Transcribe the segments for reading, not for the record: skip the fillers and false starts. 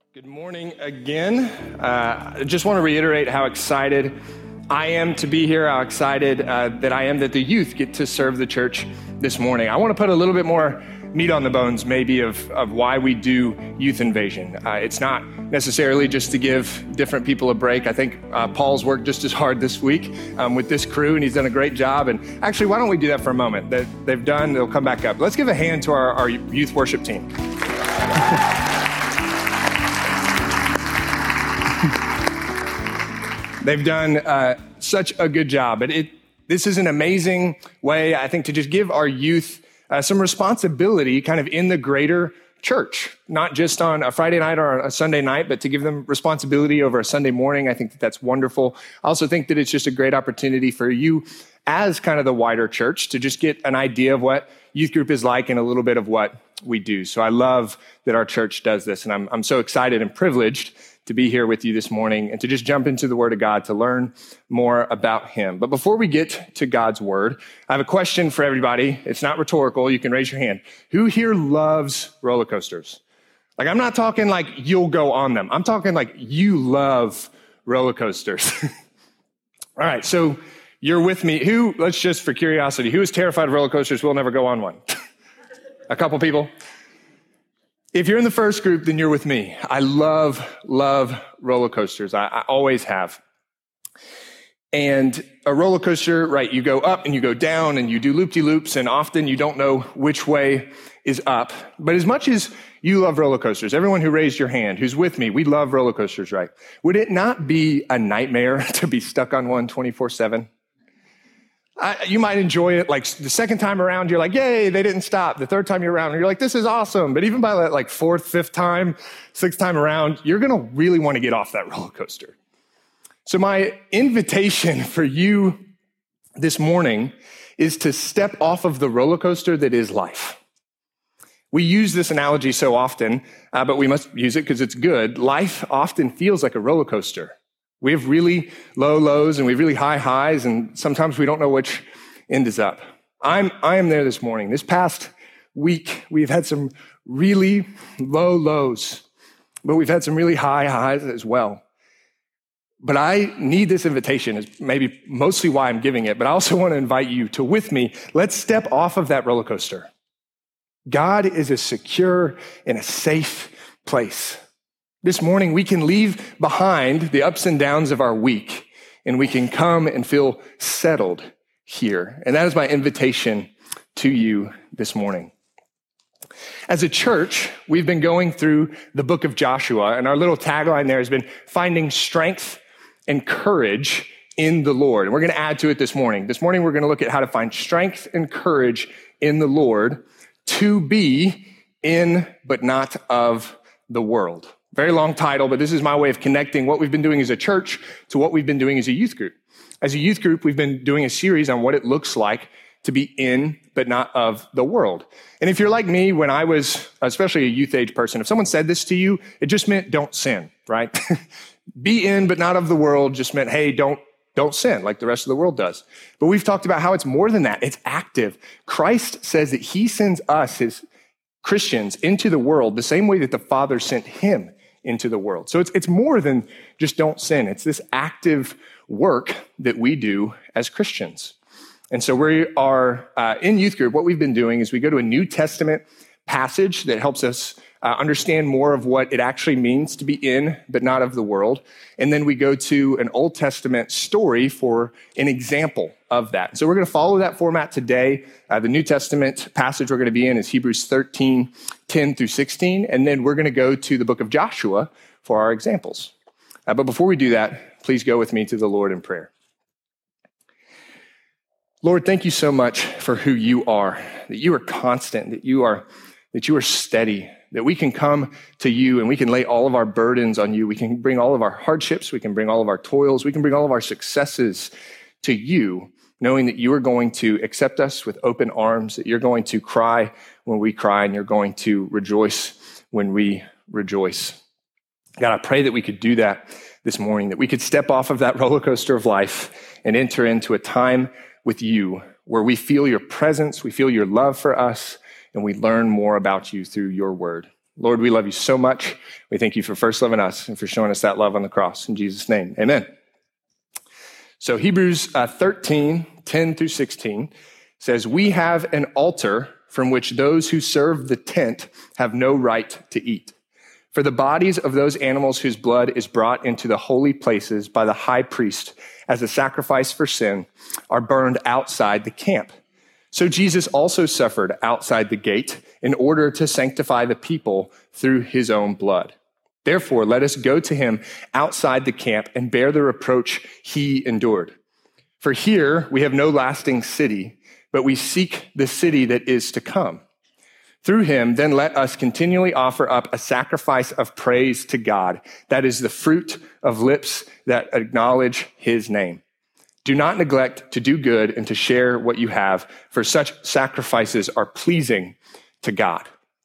Good morning again. I just want to reiterate how excited I am to be here, how excited that I am that the youth get to serve the church this morning. I want to put a little bit more meat on the bones maybe of why we do Youth Invasion. It's not necessarily just to give different people a break. I think Paul's worked just as hard this week with this crew, and he's done a great job. And actually, why don't we do that for a moment? They'll come back up. Let's give a hand to our youth worship team. They've done such a good job. But this is an amazing way, I think, to just give our youth some responsibility kind of in the greater church, not just on a Friday night or a Sunday night, but to give them responsibility over a Sunday morning. I think that's wonderful. I also think that it's just a great opportunity for you as kind of the wider church to just get an idea of what youth group is like and a little bit of what we do. So I love that our church does this, and I'm so excited and privileged to be here with you this morning and to just jump into the Word of God to learn more about Him. But before we get to God's Word, I have a question for everybody. It's not rhetorical. You can raise your hand. Who here loves roller coasters? Like, I'm not talking like you'll go on them. I'm talking like you love roller coasters. All right, so you're with me. Let's just for curiosity, who is terrified of roller coasters? We'll never go on one. A couple people. If you're in the first group, then you're with me. I love roller coasters. I always have. And a roller coaster, right, you go up and you go down and you do loop-de-loops, and often you don't know which way is up. But as much as you love roller coasters, everyone who raised your hand, who's with me, we love roller coasters, right? Would it not be a nightmare to be stuck on one 24/7? You might enjoy it, like the second time around, you're like, yay, they didn't stop. The third time you're around, you're like, this is awesome. But even by that like fourth, fifth time, sixth time around, you're going to really want to get off that roller coaster. So my invitation for you this morning is to step off of the roller coaster that is life. We use this analogy so often, but we must use it because it's good. Life often feels like a roller coaster. We have really low lows and we have really high highs, and sometimes we don't know which end is up. I am there this morning. This past week, we've had some really low lows, but we've had some really high highs as well. But I need this invitation, is maybe mostly why I'm giving it, but I also want to invite you to, with me, let's step off of that roller coaster. God is a secure and a safe place. This morning, we can leave behind the ups and downs of our week, and we can come and feel settled here. And that is my invitation to you this morning. As a church, we've been going through the book of Joshua, and our little tagline there has been finding strength and courage in the Lord. And we're going to add to it this morning. This morning, we're going to look at how to find strength and courage in the Lord to be in, but not of the world. Very long title, but this is my way of connecting what we've been doing as a church to what we've been doing as a youth group. As a youth group, we've been doing a series on what it looks like to be in, but not of the world. And if you're like me, when I was, especially a youth age person, if someone said this to you, it just meant don't sin, right? Be in, but not of the world just meant, hey, don't sin like the rest of the world does. But we've talked about how it's more than that. It's active. Christ says that he sends us, his Christians, into the world the same way that the Father sent him into the world. So it's more than just don't sin. It's this active work that we do as Christians. And so we are in youth group. What we've been doing is we go to a New Testament passage that helps us understand more of what it actually means to be in, but not of the world. And then we go to an Old Testament story for an example of that. So we're going to follow that format today. The New Testament passage we're going to be in is Hebrews 13, 10 through 16. And then we're going to go to the book of Joshua for our examples. But before we do that, please go with me to the Lord in prayer. Lord, thank you so much for who you are, that you are constant, that you are steady, that we can come to you and we can lay all of our burdens on you. We can bring all of our hardships. We can bring all of our toils. We can bring all of our successes to you, knowing that you are going to accept us with open arms, that you're going to cry when we cry, and you're going to rejoice when we rejoice. God, I pray that we could do that this morning, that we could step off of that roller coaster of life and enter into a time with you where we feel your presence, we feel your love for us, and we learn more about you through your word. Lord, we love you so much. We thank you for first loving us and for showing us that love on the cross. In Jesus' name, amen. So Hebrews 13, 10 through 16 says, we have an altar from which those who serve the tent have no right to eat. For the bodies of those animals whose blood is brought into the holy places by the high priest as a sacrifice for sin are burned outside the camp. So Jesus also suffered outside the gate in order to sanctify the people through his own blood. Therefore, let us go to him outside the camp and bear the reproach he endured. For here we have no lasting city, but we seek the city that is to come. Through him, then let us continually offer up a sacrifice of praise to God. That is the fruit of lips that acknowledge his name. Do not neglect to do good and to share what you have, for such sacrifices are pleasing to God.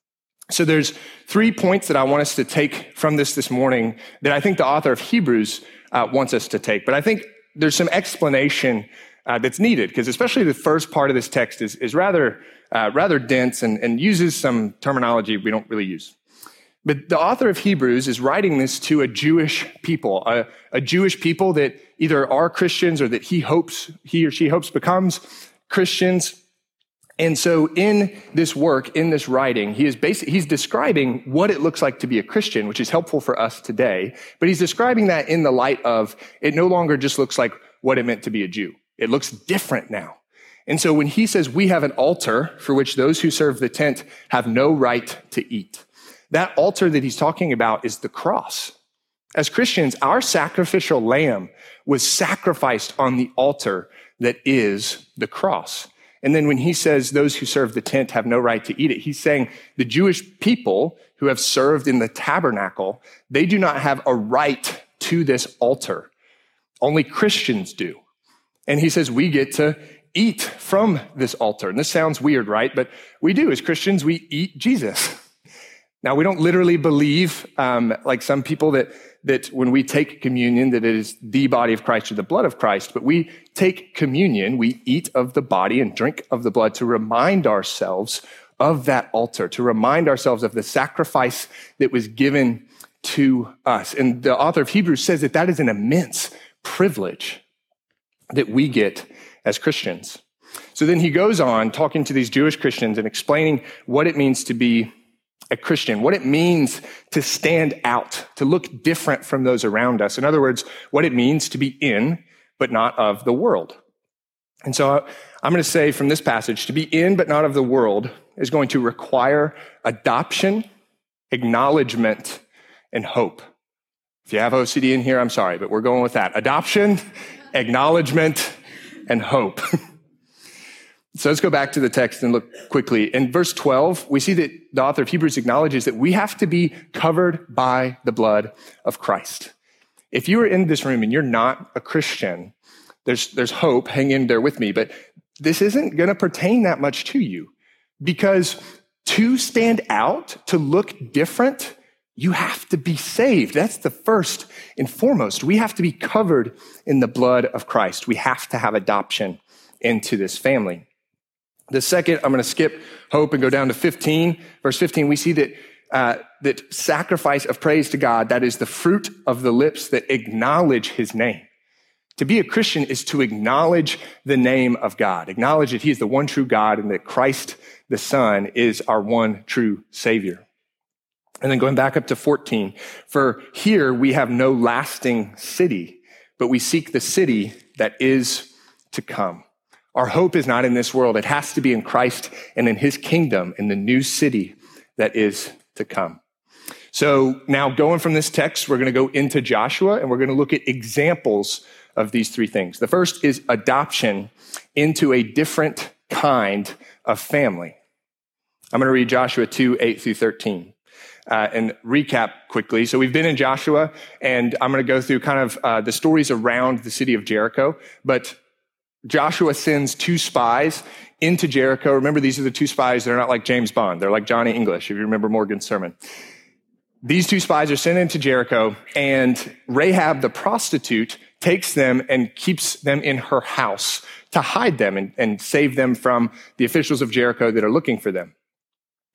So there's 3 points that I want us to take from this morning that I think the author of Hebrews wants us to take. But I think there's some explanation that's needed, because especially the first part of this text is rather dense and uses some terminology we don't really use. But the author of Hebrews is writing this to a Jewish people, a Jewish people that either are Christians or that he or she hopes becomes Christians. And so in this work, in this writing, he's describing what it looks like to be a Christian, which is helpful for us today. But he's describing that in the light of it no longer just looks like what it meant to be a Jew. It looks different now. And so when he says we have an altar for which those who serve the tent have no right to eat, that altar that he's talking about is the cross. As Christians, our sacrificial lamb was sacrificed on the altar that is the cross. And then when he says those who serve the tent have no right to eat it, he's saying the Jewish people who have served in the tabernacle, they do not have a right to this altar. Only Christians do. And he says we get to eat from this altar. And this sounds weird, right? But we do. As Christians, we eat Jesus. Now, we don't literally believe, like some people, that when we take communion, that it is the body of Christ or the blood of Christ, but we take communion, we eat of the body and drink of the blood to remind ourselves of that altar, to remind ourselves of the sacrifice that was given to us. And the author of Hebrews says that is an immense privilege that we get as Christians. So then he goes on talking to these Jewish Christians and explaining what it means to be a Christian, what it means to stand out, to look different from those around us. In other words, what it means to be in, but not of the world. And so I'm going to say from this passage, to be in, but not of the world is going to require adoption, acknowledgement, and hope. If you have OCD in here, I'm sorry, but we're going with that. Adoption, acknowledgement, and hope. So let's go back to the text and look quickly. In verse 12, we see that the author of Hebrews acknowledges that we have to be covered by the blood of Christ. If you are in this room and you're not a Christian, there's hope. Hang in there with me. But this isn't going to pertain that much to you, because to stand out, to look different, you have to be saved. That's the first and foremost. We have to be covered in the blood of Christ. We have to have adoption into this family. The second, I'm going to skip hope and go down to 15. Verse 15, we see that sacrifice of praise to God, that is the fruit of the lips that acknowledge his name. To be a Christian is to acknowledge the name of God, acknowledge that he is the one true God and that Christ, the Son, is our one true Savior. And then going back up to 14, for here we have no lasting city, but we seek the city that is to come. Our hope is not in this world. It has to be in Christ and in his kingdom, in the new city that is to come. So now going from this text, we're going to go into Joshua and we're going to look at examples of these three things. The first is adoption into a different kind of family. I'm going to read Joshua 2, 8 through 13. And recap quickly. So we've been in Joshua, and I'm going to go through kind of the stories around the city of Jericho. But Joshua sends 2 spies into Jericho. Remember, these are the 2 spies. They're not like James Bond. They're like Johnny English, if you remember Morgan's sermon. These 2 spies are sent into Jericho, and Rahab, the prostitute, takes them and keeps them in her house to hide them and save them from the officials of Jericho that are looking for them.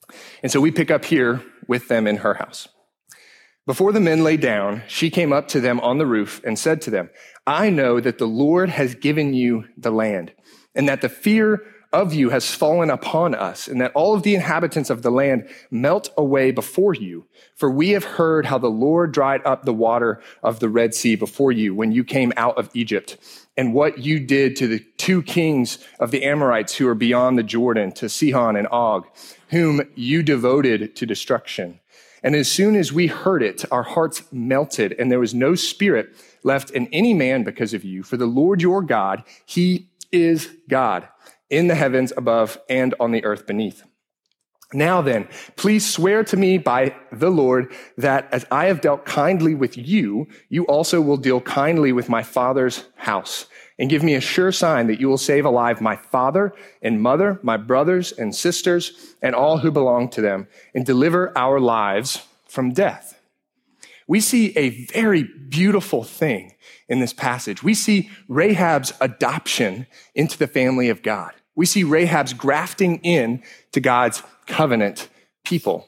And so we pick up here with them in her house. Before the men lay down, she came up to them on the roof and said to them, I know that the Lord has given you the land, and that the fear of you has fallen upon us, and that all of the inhabitants of the land melt away before you. For we have heard how the Lord dried up the water of the Red Sea before you when you came out of Egypt, and what you did to the 2 kings of the Amorites who are beyond the Jordan, to Sihon and Og, whom you devoted to destruction. And as soon as we heard it, our hearts melted, and there was no spirit left in any man because of you. For the Lord your God, he is God in the heavens above and on the earth beneath. Now then, please swear to me by the Lord that as I have dealt kindly with you, you also will deal kindly with my father's house, and give me a sure sign that you will save alive my father and mother, my brothers and sisters, and all who belong to them, and deliver our lives from death. We see a very beautiful thing in this passage. We see Rahab's adoption into the family of God. We see Rahab's grafting in to God's covenant people.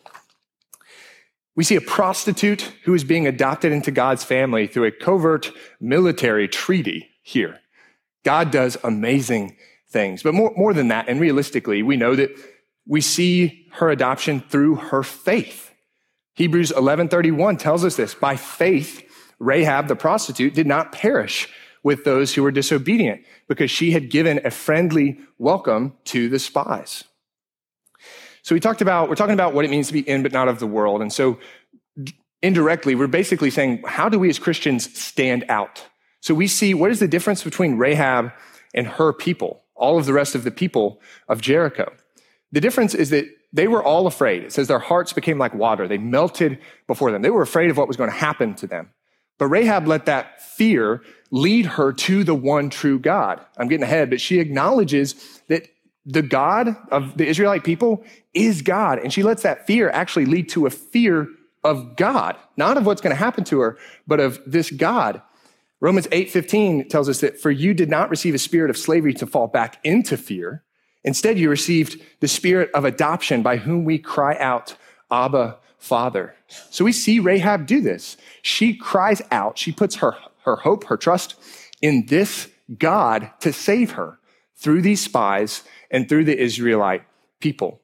We see a prostitute who is being adopted into God's family through a covert military treaty here. God does amazing things. But more than that, and realistically, we know that we see her adoption through her faith. Hebrews 11:31 tells us this. By faith, Rahab, the prostitute, did not perish with those who were disobedient because she had given a friendly welcome to the spies. So we're talking about what it means to be in but not of the world. And so indirectly, we're basically saying, how do we as Christians stand out? So we see what is the difference between Rahab and her people, all of the rest of the people of Jericho. The difference is that they were all afraid. It says their hearts became like water. They melted before them. They were afraid of what was going to happen to them. But Rahab let that fear lead her to the one true God. I'm getting ahead, but she acknowledges that the God of the Israelite people is God. And she lets that fear actually lead to a fear of God, not of what's going to happen to her, but of this God. Romans 8:15 tells us that for you did not receive a spirit of slavery to fall back into fear. Instead, you received the spirit of adoption by whom we cry out, Abba, Father. So we see Rahab do this. She cries out. She puts her hope, her trust in this God to save her through these spies and through the Israelite people.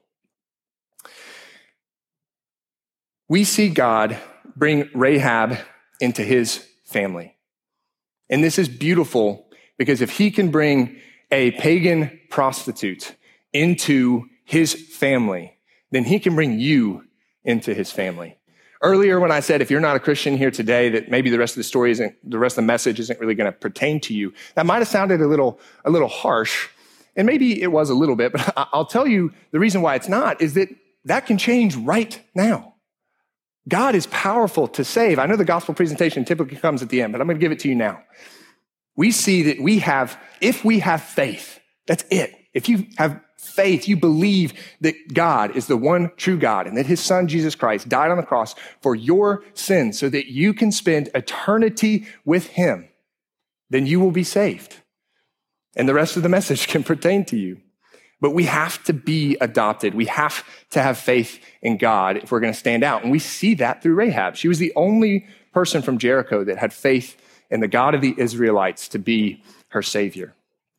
We see God bring Rahab into his family. And this is beautiful because if he can bring a pagan prostitute into his family, then he can bring you into his family. Earlier when I said, if you're not a Christian here today, that maybe the rest of the message isn't really going to pertain to you, that might have sounded a little harsh. And maybe it was a little bit, but I'll tell you the reason why it's not is that can change right now. God is powerful to save. I know the gospel presentation typically comes at the end, but I'm going to give it to you now. We see that if we have faith, that's it. If you have faith, you believe that God is the one true God and that his son, Jesus Christ, died on the cross for your sins so that you can spend eternity with him, then you will be saved. And the rest of the message can pertain to you. But we have to be adopted. We have to have faith in God if we're going to stand out. And we see that through Rahab. She was the only person from Jericho that had faith in the God of the Israelites to be her savior.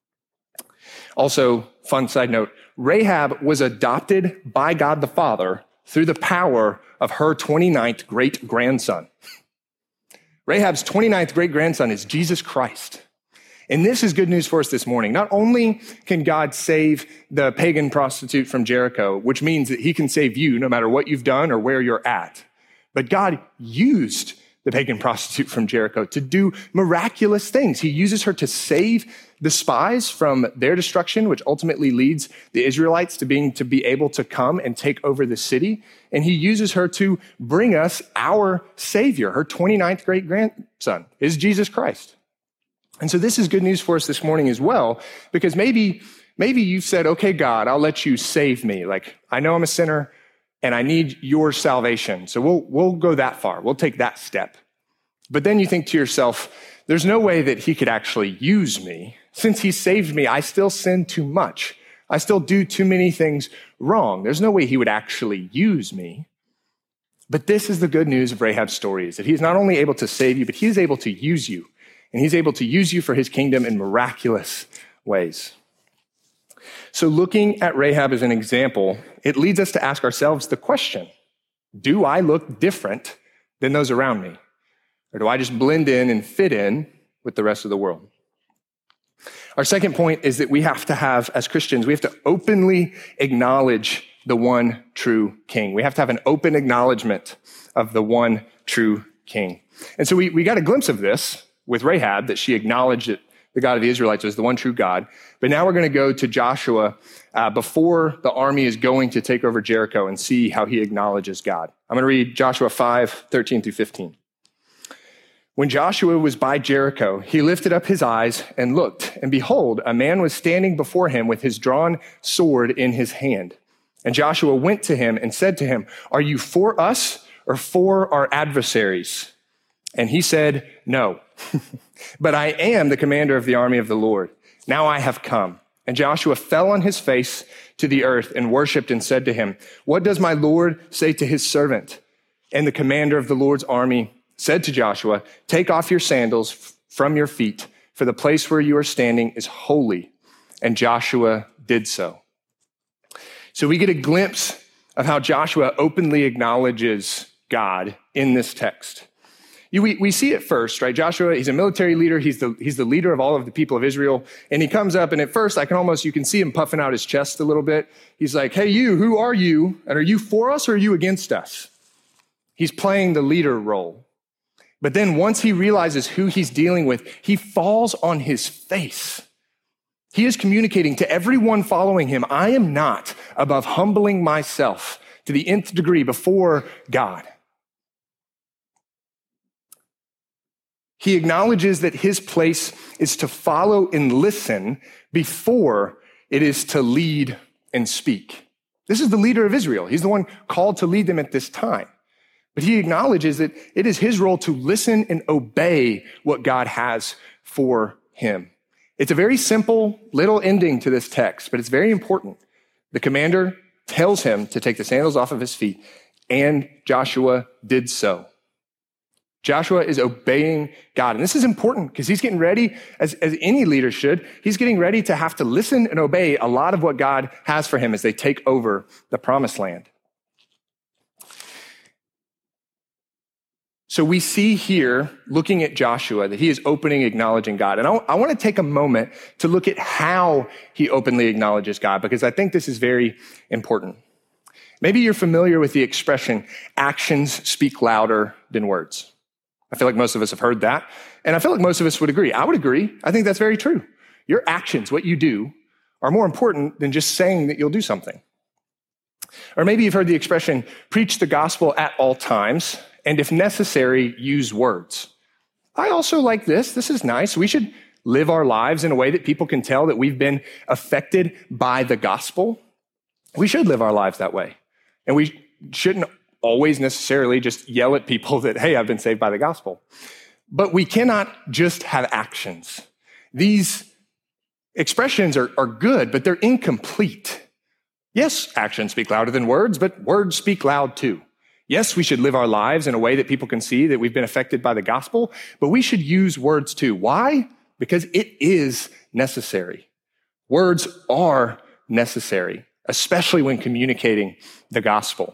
Also, fun side note, Rahab was adopted by God the Father through the power of her 29th great-grandson. Rahab's 29th great-grandson is Jesus Christ. And this is good news for us this morning. Not only can God save the pagan prostitute from Jericho, which means that he can save you no matter what you've done or where you're at, but God used the pagan prostitute from Jericho to do miraculous things. He uses her to save the spies from their destruction, which ultimately leads the Israelites to be able to come and take over the city. And he uses her to bring us our Savior. Her 29th great-grandson is Jesus Christ. And so this is good news for us this morning as well, because maybe you've said, okay, God, I'll let you save me. Like, I know I'm a sinner and I need your salvation. So we'll go that far. We'll take that step. But then you think to yourself, there's no way that he could actually use me. Since he saved me, I still sin too much. I still do too many things wrong. There's no way he would actually use me. But this is the good news of Rahab's story, is that he's not only able to save you, but he's able to use you. And he's able to use you for his kingdom in miraculous ways. So looking at Rahab as an example, it leads us to ask ourselves the question, do I look different than those around me? Or do I just blend in and fit in with the rest of the world? Our second point is that we have to have, as Christians, we have to openly acknowledge the one true king. We have to have an open acknowledgement of the one true king. And so we got a glimpse of this with Rahab, that she acknowledged that the God of the Israelites was the one true God. But now we're going to go to Joshua before the army is going to take over Jericho and see how he acknowledges God. I'm going to read Joshua 5:13-15. When Joshua was by Jericho, he lifted up his eyes and looked, and behold, a man was standing before him with his drawn sword in his hand. And Joshua went to him and said to him, "Are you for us or for our adversaries?" And he said, "No, but I am the commander of the army of the Lord. Now I have come." And Joshua fell on his face to the earth and worshiped and said to him, "What does my Lord say to his servant?" And the commander of the Lord's army said to Joshua, "Take off your sandals from your feet, for the place where you are standing is holy." And Joshua did so. So we get a glimpse of how Joshua openly acknowledges God in this text. We see it first, right? Joshua, he's a military leader. He's the leader of all of the people of Israel. And he comes up, and at first you can see him puffing out his chest a little bit. He's like, "Hey, you, who are you? And are you for us or are you against us?" He's playing the leader role. But then once he realizes who he's dealing with, he falls on his face. He is communicating to everyone following him, I am not above humbling myself to the nth degree before God. He acknowledges that his place is to follow and listen before it is to lead and speak. This is the leader of Israel. He's the one called to lead them at this time. But he acknowledges that it is his role to listen and obey what God has for him. It's a very simple little ending to this text, but it's very important. The commander tells him to take the sandals off of his feet, and Joshua did so. Joshua is obeying God. And this is important because he's getting ready, as any leader should, he's getting ready to have to listen and obey a lot of what God has for him as they take over the promised land. So we see here, looking at Joshua, that he is opening, acknowledging God. And I want to take a moment to look at how he openly acknowledges God, because I think this is very important. Maybe you're familiar with the expression, actions speak louder than words. I feel like most of us have heard that, and I feel like most of us would agree. I would agree. I think that's very true. Your actions, what you do, are more important than just saying that you'll do something. Or maybe you've heard the expression, preach the gospel at all times, and if necessary, use words. I also like this. This is nice. We should live our lives in a way that people can tell that we've been affected by the gospel. We should live our lives that way. And we shouldn't always necessarily just yell at people that, hey, I've been saved by the gospel. But we cannot just have actions. These expressions are good, but they're incomplete. Yes, actions speak louder than words, but words speak loud too. Yes, we should live our lives in a way that people can see that we've been affected by the gospel, but we should use words too. Why? Because it is necessary. Words are necessary, especially when communicating the gospel.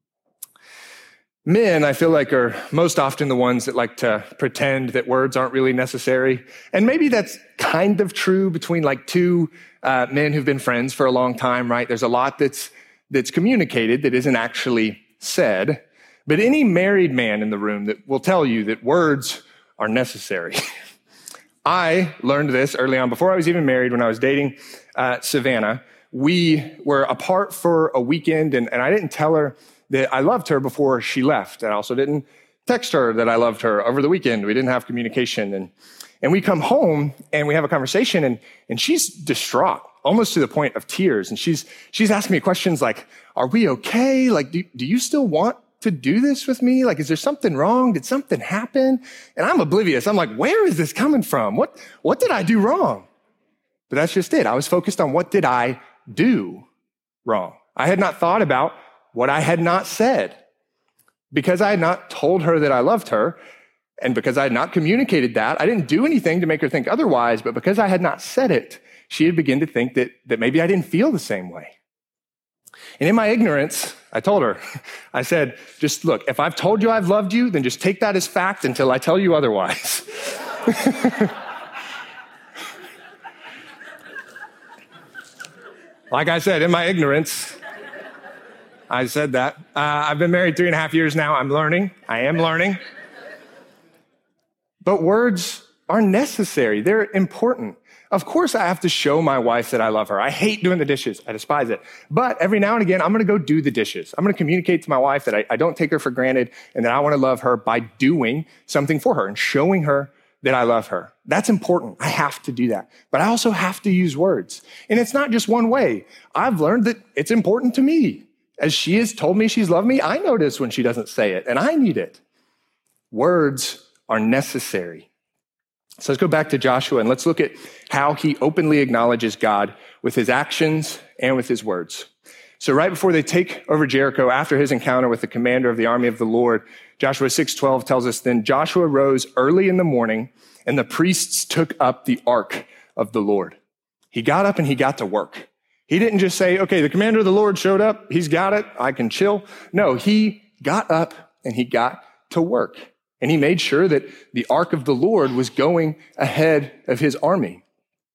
Men, I feel like, are most often the ones that like to pretend that words aren't really necessary. And maybe that's kind of true between like two men who've been friends for a long time, right? There's a lot that's communicated that isn't actually said. But any married man in the room that will tell you that words are necessary. I learned this early on, before I was even married, when I was dating Savannah. We were apart for a weekend, and I didn't tell her that I loved her before she left. And I also didn't text her that I loved her over the weekend. We didn't have communication. And we come home, and we have a conversation, and she's distraught, almost to the point of tears. And she's asking me questions like, are we okay? Like, do you still want to do this with me? Like, is there something wrong? Did something happen? And I'm oblivious. I'm like, where is this coming from? What did I do wrong? But that's just it. I was focused on what did I do wrong. I had not thought about what I had not said. Because I had not told her that I loved her, and because I had not communicated that, I didn't do anything to make her think otherwise, but because I had not said it, she had begun to think that maybe I didn't feel the same way. And in my ignorance, I told her, I said, just look, if I've told you I've loved you, then just take that as fact until I tell you otherwise. Like I said, in my ignorance, I said that. I've been married 3.5 years now. I'm learning. I am learning. But words are necessary. They're important. Of course, I have to show my wife that I love her. I hate doing the dishes. I despise it. But every now and again, I'm going to go do the dishes. I'm going to communicate to my wife that I don't take her for granted and that I want to love her by doing something for her and showing her that I love her. That's important. I have to do that. But I also have to use words. And it's not just one way. I've learned that it's important to me. As she has told me she's loved me, I notice when she doesn't say it, and I need it. Words are necessary. So let's go back to Joshua, and let's look at how he openly acknowledges God with his actions and with his words. So right before they take over Jericho, after his encounter with the commander of the army of the Lord, Joshua 6:12 tells us, then Joshua rose early in the morning, and the priests took up the ark of the Lord. He got up and he got to work. He didn't just say, okay, the commander of the Lord showed up. He's got it. I can chill. No, he got up and he got to work. And he made sure that the ark of the Lord was going ahead of his army.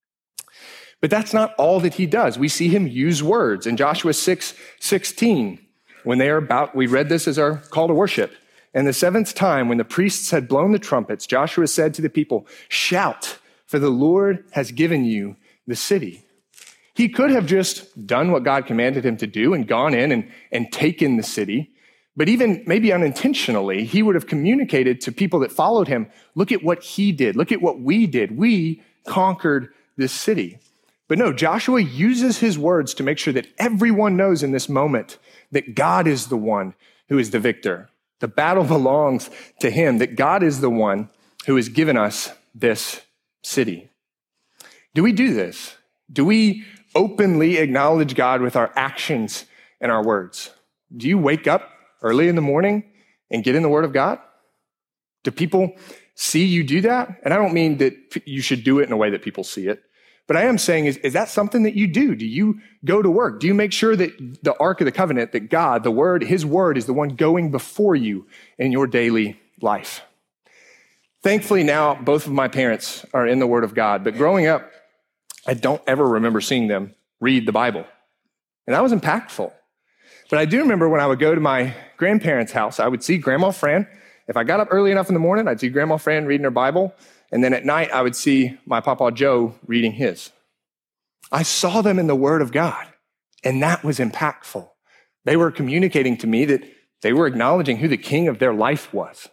But that's not all that he does. We see him use words. In Joshua 6:16, when they are about, we read this as our call to worship. And the seventh time, when the priests had blown the trumpets, Joshua said to the people, shout, for the Lord has given you the city. He could have just done what God commanded him to do and gone in and taken the city. But even maybe unintentionally, he would have communicated to people that followed him, look at what he did. Look at what we did. We conquered this city. But no, Joshua uses his words to make sure that everyone knows in this moment that God is the one who is the victor. The battle belongs to him, that God is the one who has given us this city. Do we do this? Do we openly acknowledge God with our actions and our words? Do you wake up early in the morning and get in the Word of God? Do people see you do that? And I don't mean that you should do it in a way that people see it, but I am saying, is that something that you do? Do you go to work? Do you make sure that the Ark of the Covenant, that God, the Word, his Word is the one going before you in your daily life? Thankfully now, both of my parents are in the Word of God, but growing up, I don't ever remember seeing them read the Bible. And that was impactful. But I do remember when I would go to my grandparents' house, I would see Grandma Fran. If I got up early enough in the morning, I'd see Grandma Fran reading her Bible. And then at night, I would see my Papa Joe reading his. I saw them in the Word of God, and that was impactful. They were communicating to me that they were acknowledging who the king of their life was.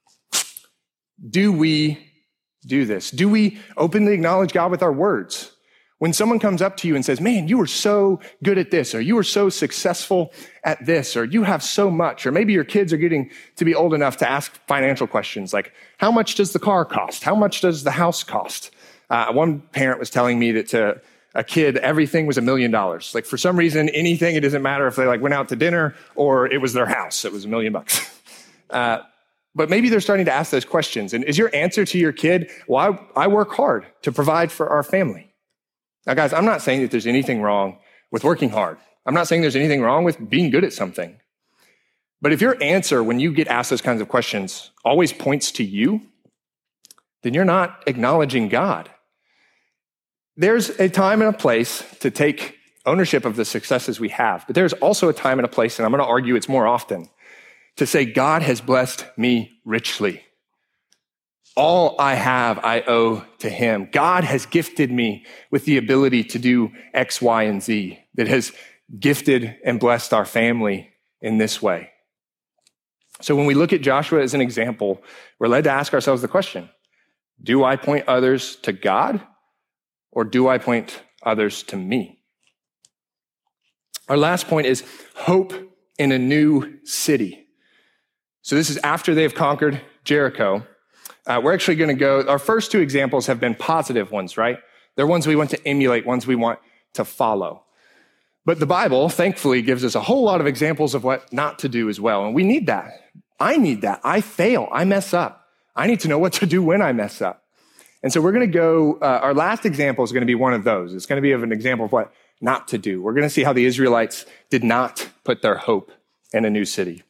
Do we do this? Do we openly acknowledge God with our words? When someone comes up to you and says, man, you were so good at this, or you were so successful at this, or you have so much, or maybe your kids are getting to be old enough to ask financial questions like, how much does the car cost? How much does the house cost? One parent was telling me that to a kid, everything was $1 million. Like for some reason, anything, it doesn't matter if they like went out to dinner or it was their house, it was $1 million. But maybe they're starting to ask those questions. And is your answer to your kid, well, I work hard to provide for our family. Now, guys, I'm not saying that there's anything wrong with working hard. I'm not saying there's anything wrong with being good at something. But if your answer when you get asked those kinds of questions always points to you, then you're not acknowledging God. There's a time and a place to take ownership of the successes we have, but there's also a time and a place, and I'm going to argue it's more often, to say, God has blessed me richly. All I have, I owe to him. God has gifted me with the ability to do X, Y, and Z, that has gifted and blessed our family in this way. So when we look at Joshua as an example, we're led to ask ourselves the question, do I point others to God, or do I point others to me? Our last point is hope in a new city. So this is after they've conquered Jericho. We're actually going to go, our first two examples have been positive ones, right? They're ones we want to emulate, ones we want to follow. But the Bible, thankfully, gives us a whole lot of examples of what not to do as well. And we need that. I need that. I fail. I mess up. I need to know what to do when I mess up. And so we're going to go, our last example is going to be one of those. It's going to be of an example of what not to do. We're going to see how the Israelites did not put their hope in a new city.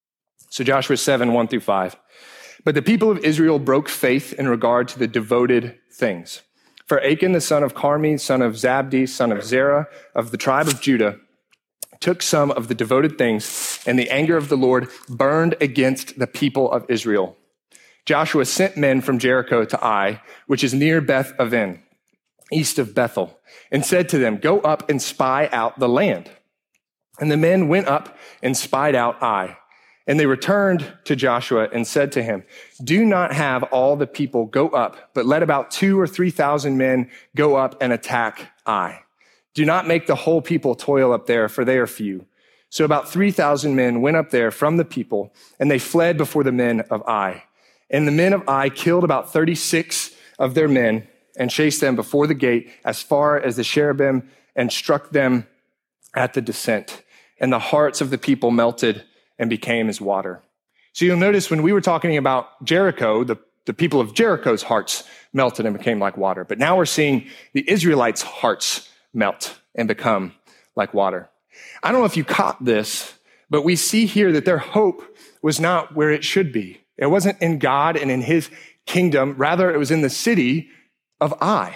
So Joshua 7, 1-5. But the people of Israel broke faith in regard to the devoted things. For Achan, the son of Carmi, son of Zabdi, son of Zerah, of the tribe of Judah, took some of the devoted things, and the anger of the Lord burned against the people of Israel. Joshua sent men from Jericho to Ai, which is near Beth Aven, east of Bethel, and said to them, go up and spy out the land. And the men went up and spied out Ai. And they returned to Joshua and said to him, do not have all the people go up, but let about 2,000 or 3,000 men go up and attack Ai. Do not make the whole people toil up there, for they are few. So about 3,000 men went up there from the people, and they fled before the men of Ai. And the men of Ai killed about 36 of their men and chased them before the gate as far as the cherubim and struck them at the descent. And the hearts of the people melted and became as water. So you'll notice when we were talking about Jericho, the people of Jericho's hearts melted and became like water. But now we're seeing the Israelites' hearts melt and become like water. I don't know if you caught this, but we see here that their hope was not where it should be. It wasn't in God and in his kingdom. Rather, it was in the city of Ai.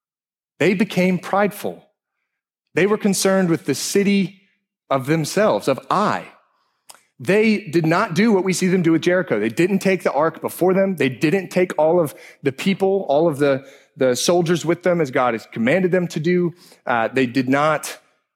They became prideful. They were concerned with the city of themselves, of Ai. They did not do what we see them do with Jericho. They didn't take the ark before them. They didn't take all of the people, all of the soldiers with them as God has commanded them to do. They did not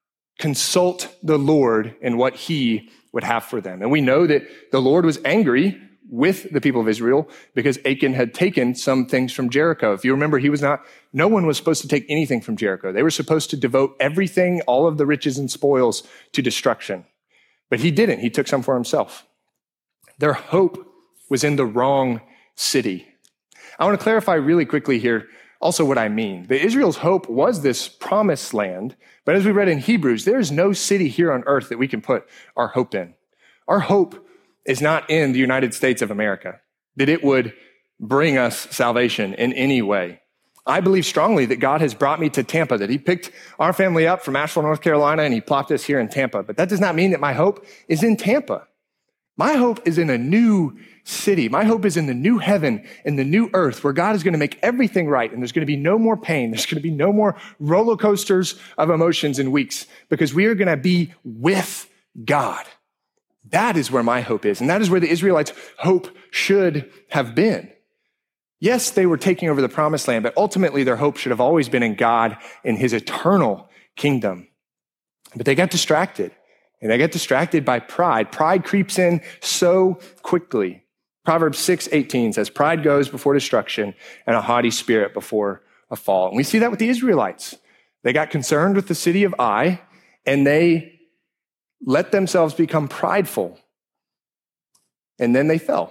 consult the Lord in what he would have for them. And we know that the Lord was angry with the people of Israel because Achan had taken some things from Jericho. If you remember, no one was supposed to take anything from Jericho. They were supposed to devote everything, all of the riches and spoils, to destruction. But he didn't. He took some for himself. Their hope was in the wrong city. I want to clarify really quickly here also what I mean. The Israel's hope was this promised land, but as we read in Hebrews, there is no city here on earth that we can put our hope in. Our hope is not in the United States of America, that it would bring us salvation in any way. I believe strongly that God has brought me to Tampa, that he picked our family up from Asheville, North Carolina, and he plopped us here in Tampa. But that does not mean that my hope is in Tampa. My hope is in a new city. My hope is in the new heaven and the new earth where God is going to make everything right. And there's going to be no more pain. There's going to be no more roller coasters of emotions and weeks because we are going to be with God. That is where my hope is. And that is where the Israelites' hope should have been. Yes, they were taking over the promised land, but ultimately their hope should have always been in God and his eternal kingdom. But they got distracted, and they got distracted by pride. Pride creeps in so quickly. Proverbs 6:18 says, pride goes before destruction and a haughty spirit before a fall. And we see that with the Israelites. They got concerned with the city of Ai, and they let themselves become prideful, and then they fell.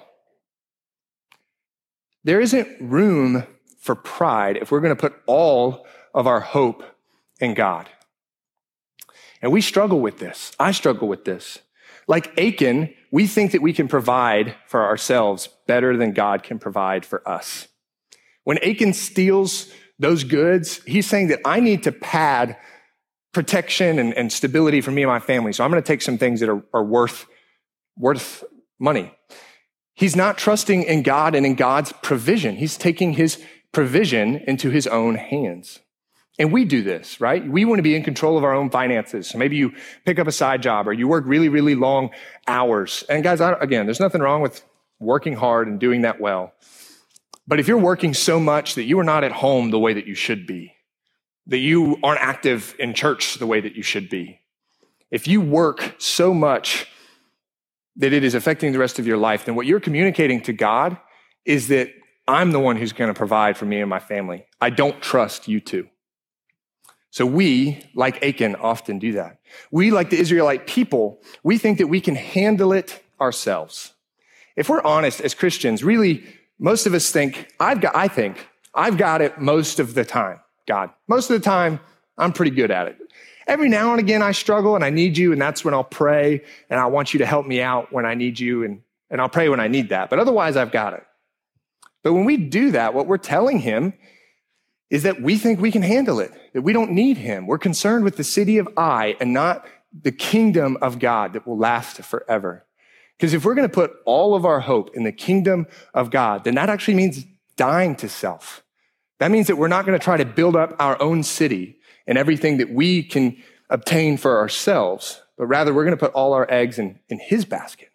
There isn't room for pride if we're going to put all of our hope in God. And we struggle with this. I struggle with this. Like Achan, we think that we can provide for ourselves better than God can provide for us. When Achan steals those goods, he's saying that I need to pad protection and stability for me and my family. So I'm going to take some things that are worth money. He's not trusting in God and in God's provision. He's taking his provision into his own hands. And we do this, right? We want to be in control of our own finances. So maybe you pick up a side job or you work really, really long hours. And guys, again, there's nothing wrong with working hard and doing that well. But if you're working so much that you are not at home the way that you should be, that you aren't active in church the way that you should be, if you work so much that it is affecting the rest of your life, then what you're communicating to God is that I'm the one who's going to provide for me and my family. I don't trust you to. So we, like Achan, often do that. We, like the Israelite people, we think that we can handle it ourselves. If we're honest as Christians, really, most of us think, I've got it most of the time, God. Most of the time, I'm pretty good at it. Every now and again, I struggle and I need you, and that's when I'll pray, and I want you to help me out when I need you, and I'll pray when I need that. But otherwise, I've got it. But when we do that, what we're telling him is that we think we can handle it, that we don't need him. We're concerned with the city of I and not the kingdom of God that will last forever. Because if we're going to put all of our hope in the kingdom of God, then that actually means dying to self. That means that we're not going to try to build up our own city and everything that we can obtain for ourselves, but rather we're going to put all our eggs in his basket.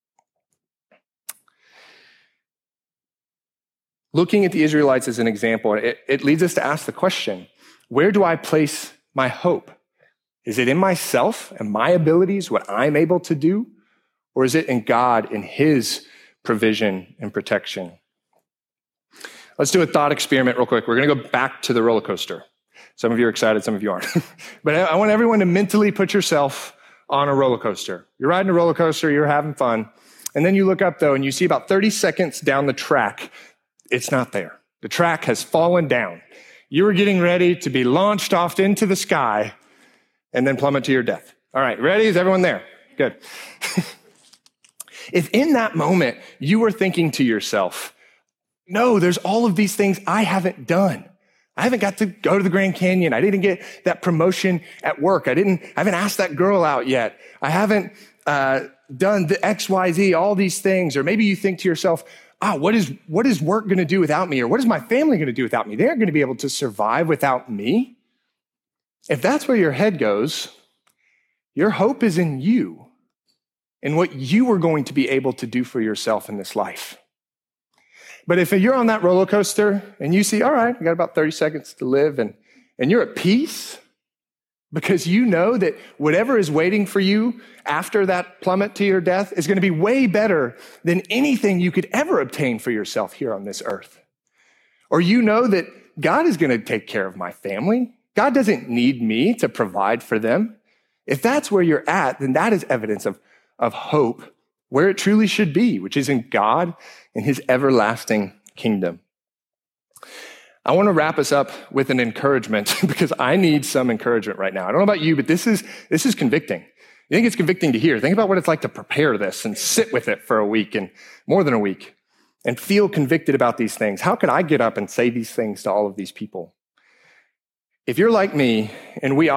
Looking at the Israelites as an example, it leads us to ask the question, where do I place my hope? Is it in myself and my abilities, what I'm able to do? Or is it in God, in his provision and protection? Let's do a thought experiment real quick. We're going to go back to the roller coaster. Some of you are excited, some of you aren't. But I want everyone to mentally put yourself on a roller coaster. You're riding a roller coaster, you're having fun. And then you look up, though, and you see about 30 seconds down the track, it's not there. The track has fallen down. You were getting ready to be launched off into the sky and then plummet to your death. All right, ready? Is everyone there? Good. If in that moment you were thinking to yourself, no, there's all of these things I haven't done. I haven't got to go to the Grand Canyon. I didn't get that promotion at work. I haven't asked that girl out yet. I haven't done the XYZ, all these things. Or maybe you think to yourself, what is work going to do without me? Or what is my family going to do without me? They aren't going to be able to survive without me. If that's where your head goes, your hope is in you and what you are going to be able to do for yourself in this life. But if you're on that roller coaster and you see, all right, I got about 30 seconds to live, and you're at peace because you know that whatever is waiting for you after that plummet to your death is going to be way better than anything you could ever obtain for yourself here on this earth. Or you know that God is going to take care of my family. God doesn't need me to provide for them. If that's where you're at, then that is evidence of hope where it truly should be, which is in God and his everlasting kingdom. I want to wrap us up with an encouragement because I need some encouragement right now. I don't know about you, but this is convicting. You think it's convicting to hear? Think about what it's like to prepare this and sit with it for a week and more than a week and feel convicted about these things. How could I get up and say these things to all of these people? If you're like me, and we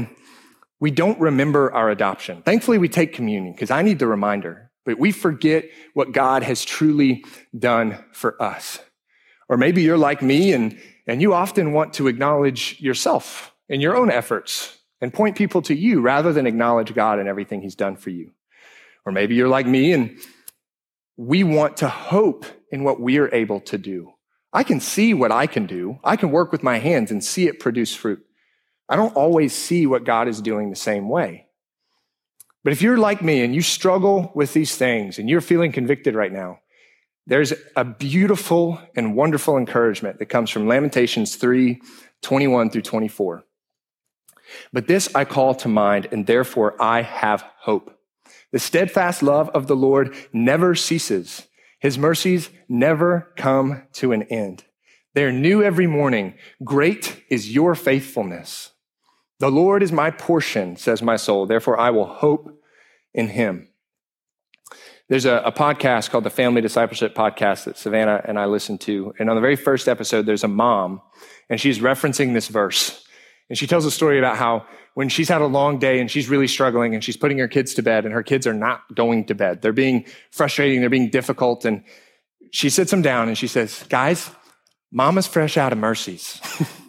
don't remember our adoption. Thankfully, we take communion because I need the reminder, but we forget what God has truly done for us. Or maybe you're like me and you often want to acknowledge yourself and your own efforts and point people to you rather than acknowledge God and everything he's done for you. Or maybe you're like me and we want to hope in what we are able to do. I can see what I can do. I can work with my hands and see it produce fruit. I don't always see what God is doing the same way. But if you're like me and you struggle with these things and you're feeling convicted right now, there's a beautiful and wonderful encouragement that comes from Lamentations 3:21 through 24. But this I call to mind, and therefore I have hope. The steadfast love of the Lord never ceases. His mercies never come to an end. They are new every morning. Great is your faithfulness. The Lord is my portion, says my soul. Therefore I will hope in him. There's a podcast called the Family Discipleship Podcast that Savannah and I listen to. And on the very first episode, there's a mom, and she's referencing this verse. And she tells a story about how when she's had a long day and she's really struggling and she's putting her kids to bed and her kids are not going to bed. They're being frustrating. They're being difficult. And she sits them down and she says, guys, Mama's fresh out of Mercies.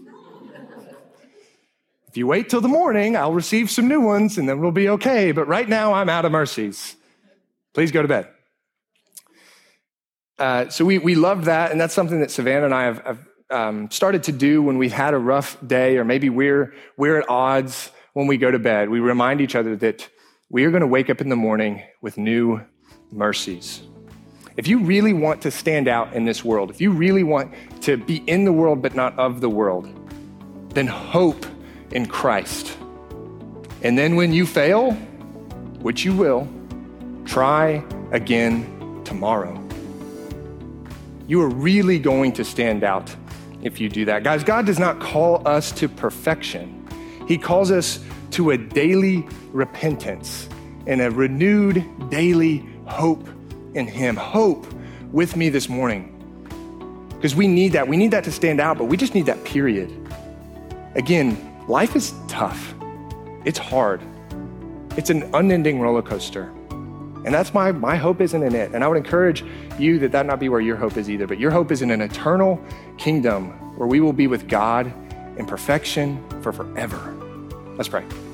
If you wait till the morning, I'll receive some new ones and then we'll be okay. But right now I'm out of Mercies. Please go to bed. So we love that. And that's something that Savannah and I have started to do when we've had a rough day, or maybe we're at odds when we go to bed. We remind each other that we are going to wake up in the morning with new mercies. If you really want to stand out in this world, if you really want to be in the world but not of the world, then hope in Christ. And then when you fail, which you will, try again tomorrow. You are really going to stand out if you do that. Guys, God does not call us to perfection. He calls us to a daily repentance and a renewed daily hope in him. Hope with me this morning. Because we need that. We need that to stand out, but we just need that period. Again, life is tough. It's hard. It's an unending roller coaster. And that's my hope isn't in it. And I would encourage you that not be where your hope is either, but your hope is in an eternal kingdom where we will be with God in perfection for forever. Let's pray.